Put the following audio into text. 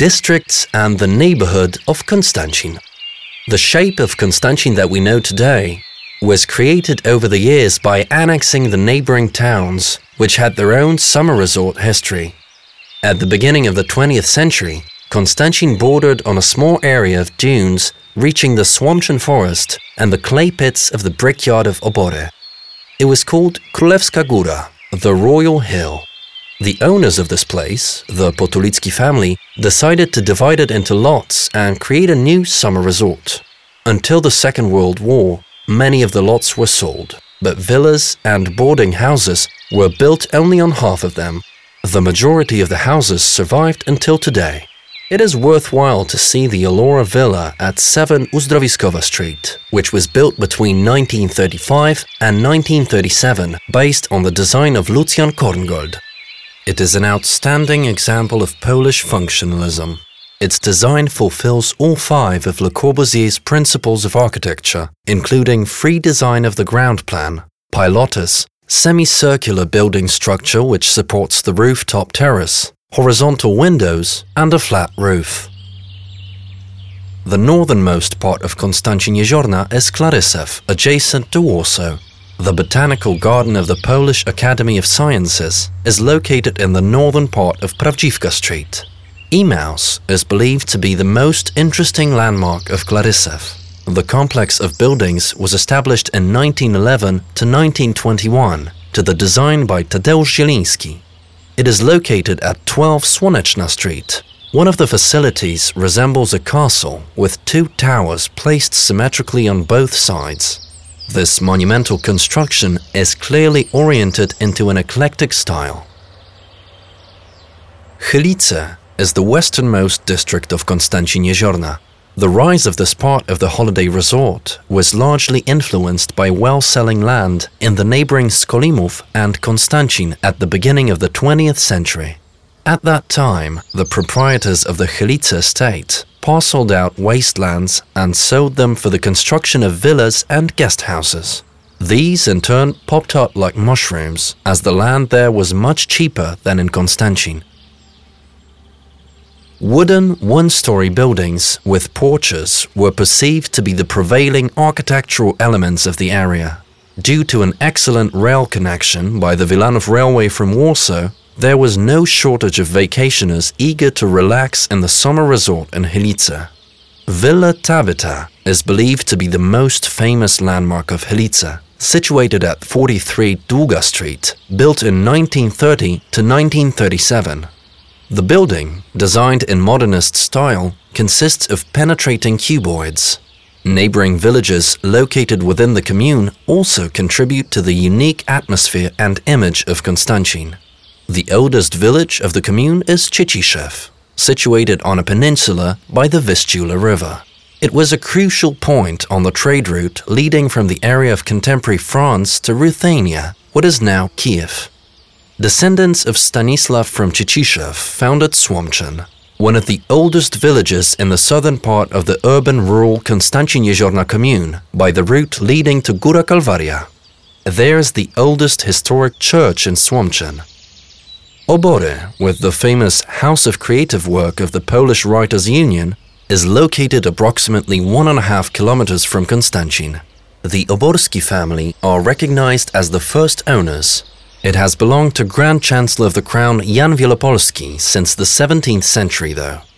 districts and the neighborhood of Konstancin. The shape of Konstancin that we know today was created over the years by annexing the neighboring towns, which had their own summer resort history. At the beginning of the 20th century, Konstancin bordered on a small area of dunes reaching the Słomczyn forest and the clay pits of the brickyard of Obory. It was called Królewska Góra, the Royal Hill. The owners of this place, the Potulicki family, decided to divide it into lots and create a new summer resort. Until the Second World War, many of the lots were sold, but villas and boarding houses were built only on half of them. The majority of the houses survived until today. It is worthwhile to see the Alora Villa at 7 Uzdrowiskowa Street, which was built between 1935 and 1937 based on the design of Lucjan Korngold. It is an outstanding example of Polish functionalism. Its design fulfills all 5 of Le Corbusier's principles of architecture, including free design of the ground plan, pilotis, semicircular building structure which supports the rooftop terrace, horizontal windows, and a flat roof. The northernmost part of Konstancin Jeziorna is Klarysew, adjacent to Warsaw. The Botanical Garden of the Polish Academy of Sciences is located in the northern part of Prawdziwka Street. Emaus is believed to be the most interesting landmark of Klarysew. The complex of buildings was established in 1911 to 1921 to the design by Tadeusz Zieliński. It is located at 12 Słoneczna Street. One of the facilities resembles a castle with 2 towers placed symmetrically on both sides. This monumental construction is clearly oriented into an eclectic style. Chylice is the westernmost district of Konstancin Jeziorna. The rise of this part of the holiday resort was largely influenced by well-selling land in the neighboring Skolimów and Konstancin at the beginning of the 20th century. At that time, the proprietors of the Chylice estate parceled out wastelands and sold them for the construction of villas and guest houses. These in turn popped up like mushrooms, as the land there was much cheaper than in Konstancin. Wooden one-story buildings with porches were perceived to be the prevailing architectural elements of the area. Due to an excellent rail connection by the Wilanów Railway from Warsaw, there was no shortage of vacationers eager to relax in the summer resort in Chylice. Villa Tabita is believed to be the most famous landmark of Chylice, situated at 43 Długa Street, built in 1930 to 1937. The building, designed in modernist style, consists of penetrating cuboids. Neighboring villages located within the commune also contribute to the unique atmosphere and image of Konstancin. The oldest village of the commune is Ciechiszew, situated on a peninsula by the Vistula River. It was a crucial point on the trade route leading from the area of contemporary France to Ruthenia, what is now Kiev. Descendants of Stanisław from Ciechiszew founded Słomczyn, one of the oldest villages in the southern part of the urban-rural Konstancin Jeziorna commune, by the route leading to Góra Kalwaria. There is the oldest historic church in Słomczyn. Obory, with the famous House of Creative Work of the Polish Writers' Union, is located approximately 1.5 kilometers from Konstancin. The Oborski family are recognized as the first owners. It has belonged to Grand Chancellor of the Crown Jan Wielopolski since the 17th century, though.